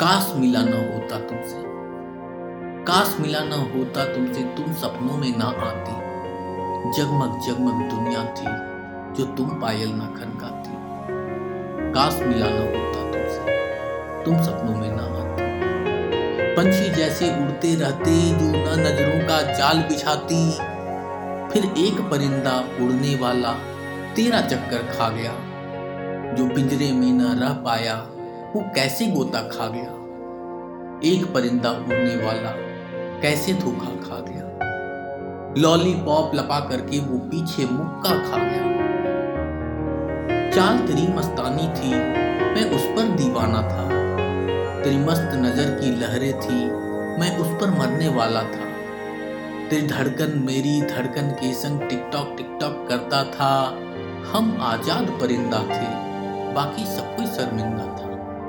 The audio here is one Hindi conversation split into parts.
काश मिला न होता तुमसे, काश मिला न होता तुमसे, तुम सपनों में ना आती। जगमग जगमग दुनिया थी जो तुम पायल ना खनकाती। काश मिला न होता तुमसे, तुम सपनों में ना आती। पंछी जैसे उड़ते रहते जो न नजरों का जाल बिछाती। फिर एक परिंदा उड़ने वाला तेरा चक्कर खा गया। जो पिंजरे में न रह पाया वो कैसे गोता खा गया। एक परिंदा उड़ने वाला कैसे धोखा खा गया। लॉलीपॉप लपा करके वो पीछे मुक्का खा गया। चाल तेरी मस्तानी थी मैं उस पर दीवाना था। तेरी मस्त नजर की लहरें थी मैं उस पर मरने वाला था। तेरी धड़कन मेरी धड़कन के संग टिकटॉक टिकटॉक करता था। हम आजाद परिंदा थे, बाकी सब कोई शर्मिंदा था।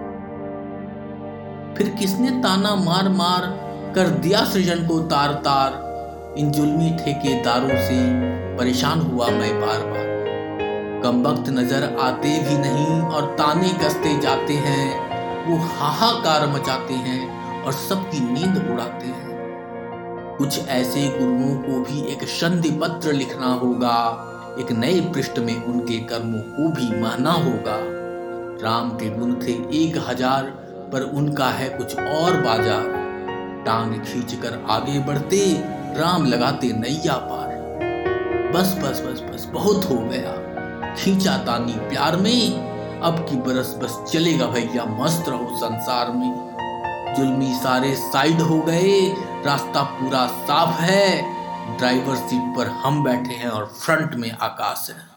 फिर किसने ताना मार मार कर दिया सृजन को तार तार। इन जुल्मी ठेकेदारों से परेशान हुआ मैं बार बार। कमबख्त नजर आते भी नहीं और ताने कसते जाते हैं। वो हाहाकार मचाते हैं और सबकी नींद उड़ाते हैं। कुछ ऐसे गुरुओं को भी एक संधि पत्र लिखना होगा। एक नए पृष्ठ में उनके कर्मों को भी मानना होगा। राम के गुण थे 1000 पर उनका है कुछ और बाजार। टांग खींचकर आगे बढ़ते राम लगाते नैया पार। बस बस बस बस बहुत हो गया खींचा तानी प्यार में। अब की बरस बस चलेगा भैया मस्त रहो संसार में। जुल्मी सारे साइड हो गए रास्ता पूरा साफ है। ड्राइवर सीट पर हम बैठे हैं और फ्रंट में आकाश है।